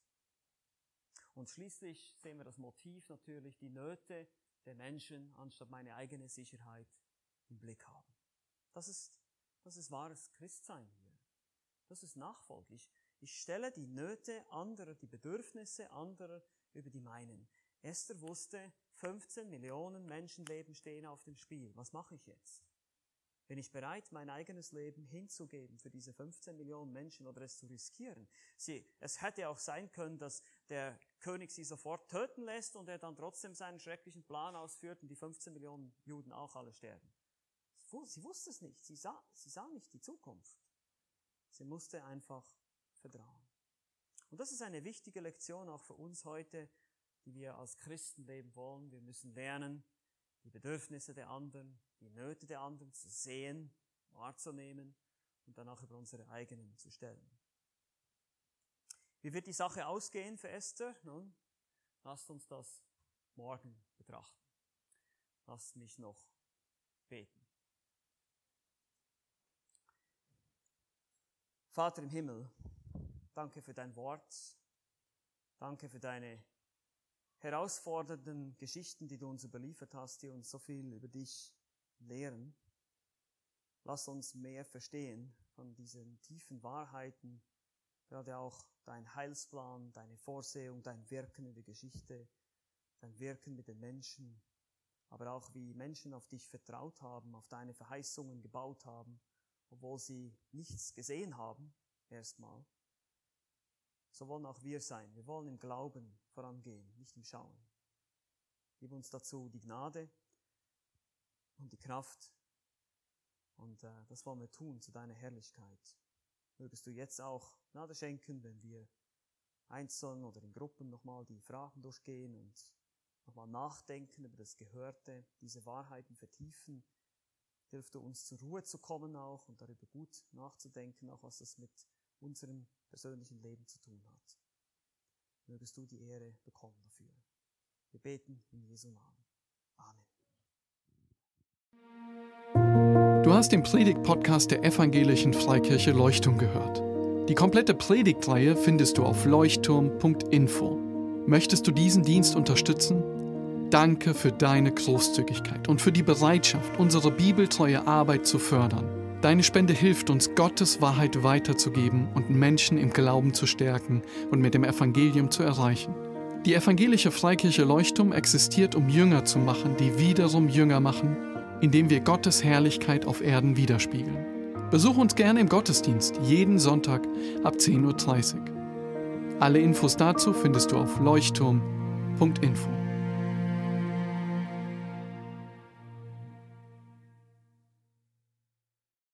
Und schließlich sehen wir das Motiv natürlich, die Nöte der Menschen anstatt meine eigene Sicherheit im Blick haben. Das ist wahres Christsein hier. Das ist Nachfolge. Ich stelle die Nöte anderer, die Bedürfnisse anderer über die meinen. Esther wusste, 15 Millionen Menschenleben stehen auf dem Spiel. Was mache ich jetzt? Bin ich bereit, mein eigenes Leben hinzugeben für diese 15 Millionen Menschen oder es zu riskieren? Es hätte auch sein können, dass der König sie sofort töten lässt und er dann trotzdem seinen schrecklichen Plan ausführt und die 15 Millionen Juden auch alle sterben. Sie wusste es nicht. Sie sah nicht die Zukunft. Sie musste einfach vertrauen. Und das ist eine wichtige Lektion auch für uns heute, die wir als Christen leben wollen. Wir müssen lernen, die Bedürfnisse der anderen, die Nöte der anderen zu sehen, wahrzunehmen und dann auch über unsere eigenen zu stellen. Wie wird die Sache ausgehen für Esther? Nun, lasst uns das morgen betrachten. Lasst mich noch beten. Vater im Himmel, danke für dein Wort. Danke für deine herausfordernden Geschichten, die du uns überliefert hast, die uns so viel über dich lehren. Lass uns mehr verstehen von diesen tiefen Wahrheiten, gerade auch dein Heilsplan, deine Vorsehung, dein Wirken in der Geschichte, dein Wirken mit den Menschen, aber auch wie Menschen auf dich vertraut haben, auf deine Verheißungen gebaut haben, obwohl sie nichts gesehen haben, erstmal. So wollen auch wir sein. Wir wollen im Glauben vorangehen, nicht im Schauen. Gib uns dazu die Gnade und die Kraft. Und das wollen wir tun zu deiner Herrlichkeit. Mögest du jetzt auch Gnade schenken, wenn wir einzeln oder in Gruppen nochmal die Fragen durchgehen und nochmal nachdenken über das Gehörte, diese Wahrheiten vertiefen. Hilf du uns zur Ruhe zu kommen auch und darüber gut nachzudenken, auch was das mit unserem persönlichen Leben zu tun hat. Mögest du die Ehre bekommen dafür. Wir beten in Jesu Namen. Amen. Du hast den Predigt-Podcast der Evangelischen Freikirche Leuchtturm gehört. Die komplette Predigtreihe findest du auf leuchtturm.info. Möchtest du diesen Dienst unterstützen? Danke für deine Großzügigkeit und für die Bereitschaft, unsere bibeltreue Arbeit zu fördern. Deine Spende hilft uns, Gottes Wahrheit weiterzugeben und Menschen im Glauben zu stärken und mit dem Evangelium zu erreichen. Die Evangelische Freikirche Leuchtturm existiert, um Jünger zu machen, die wiederum Jünger machen, indem wir Gottes Herrlichkeit auf Erden widerspiegeln. Besuch uns gerne im Gottesdienst, jeden Sonntag ab 10:30 Uhr. Alle Infos dazu findest du auf leuchtturm.info.